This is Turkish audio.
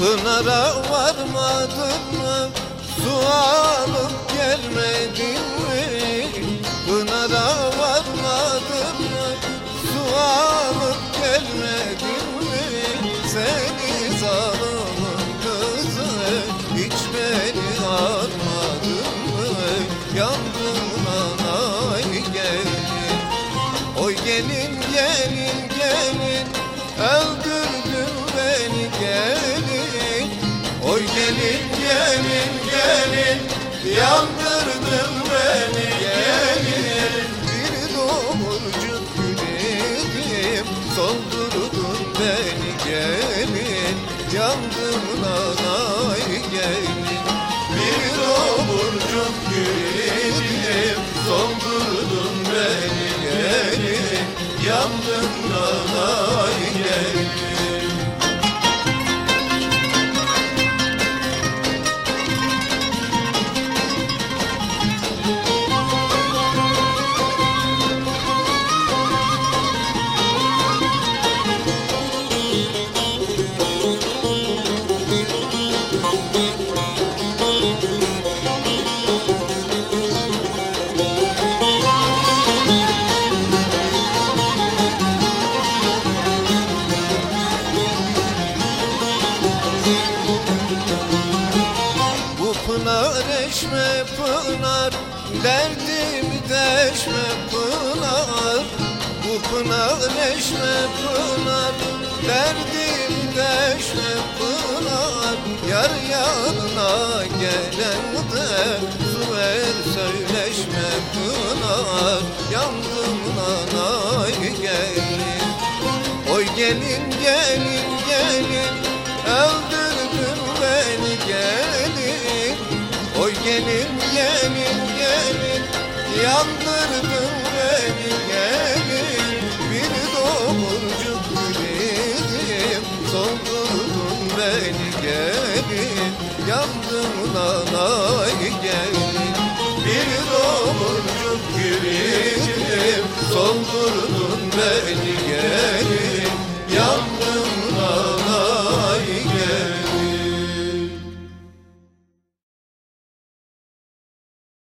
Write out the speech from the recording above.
Pınara varmadın mı? Su alıp gelmedin mi? Pınara varmadın mı? Su alıp gelmedin mi? Seni zalimin kızı, hiç beni armadın mı? Yandım anay gelin. Oy gelin gelin gelin, öldürdün beni gelin. Oy gelin gelin gelin, yandırdın beni gelin. Bir domurcuk gülüydüm, soldurdun beni gelin. Yandım anay gelin. Bir domurcuk gülüydüm, soldurdun beni gelin. Yandım anay gelin. Pınar eşme pınar, derdimi deşme pınar. Bu pınar eşme pınar, derdimi deşme pınar. Yar yanına gelen de su ver söyleşme pınar. Yandım anay gelin. Oy gelin gelin gelin, öldürdün beni gelin. Oy gelin gelin gelin, yandırdın beni gelin. Bir domurcuk gülüydüm, soldurdun beni gelin. Yandım nanay gelin. Bir domurcuk gülüydüm, soldurdun beni